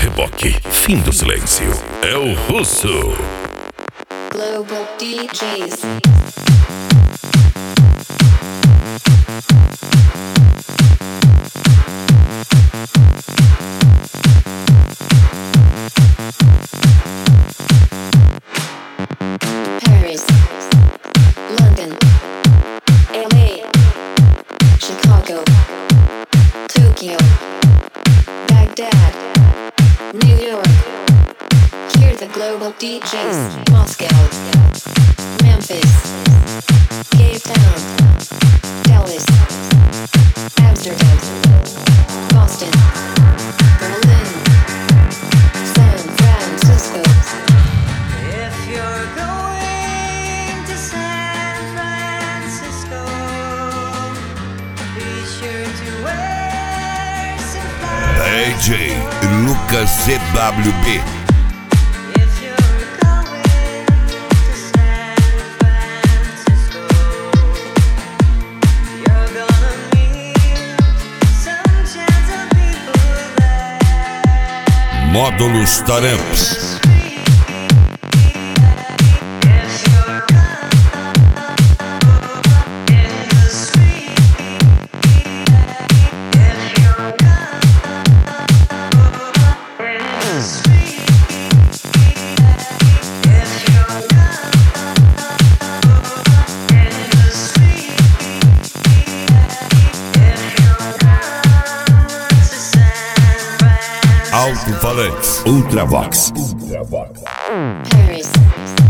reboque, fim do silêncio. É o Russo. Global DJs. Paris, London, LA, Chicago, Tokyo, Baghdad, New York. Hear the global DJs. Moscow, Memphis, Cape Town, Dallas, Amsterdam, Boston, Berlin, San Francisco. If you're going to San Francisco, be sure to wear some flowers. DJ Lucas CWB. If you're going to San Francisco, you're gonna meet some gentle people there. Módulos Taramps. Alto-falantes. Ultravox. Paris,